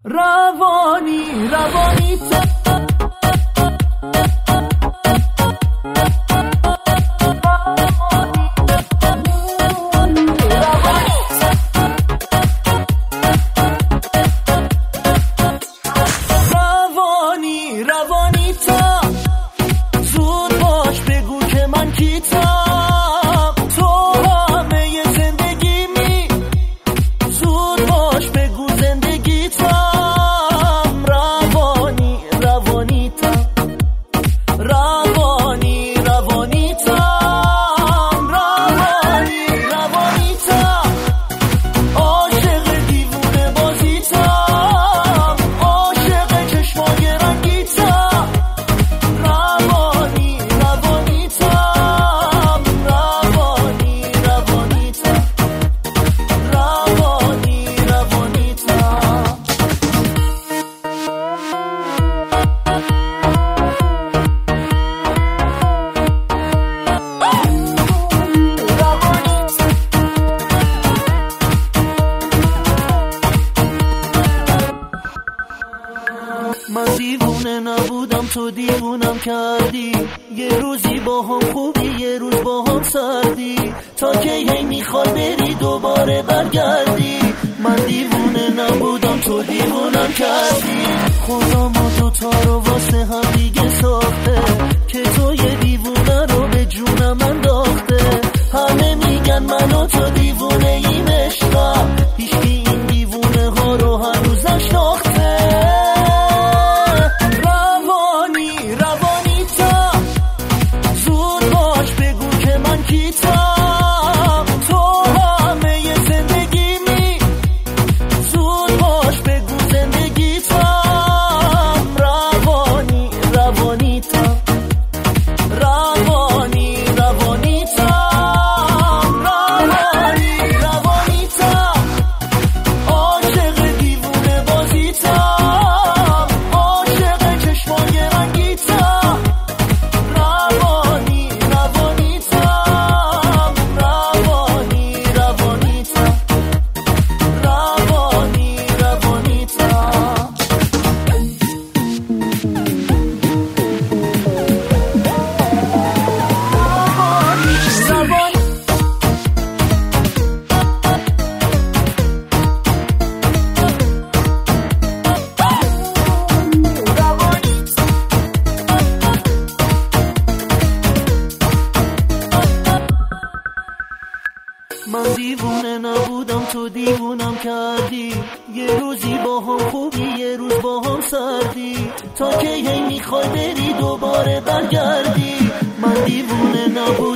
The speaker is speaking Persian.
روانی تا زود باش بگو که من کیتم، تو همه زندگیمی، زود باش بگو زندگیتم. روانی تا روانی تا عاشق دیوونه بازیتم، عاشق چشمای رنگیتم. روانی من دیوونه نبودم، تو دیوونم کردی. یه روزی با هم خوبی، یه روز با هم سردی، تا که هی میخوای بری دوباره برگردی. من دیوونه نبودم، تو دیوونم کردی. خدا ما دوتا رو واسه هم دیگه ساخته، که تو یه دیوونه رو به جونم انداخته. همه میگن من و تو دیوونه ایم عشقم، هیچکی این دیوونه ها رو هنوز نشناخته. من دیوونه نبودم، تو دیوونم کردی. یه روزی با هم خوبی، یه روز با هم سردی، تا که هی میخوای بری دوباره برگردی. من دیوونه نبودم.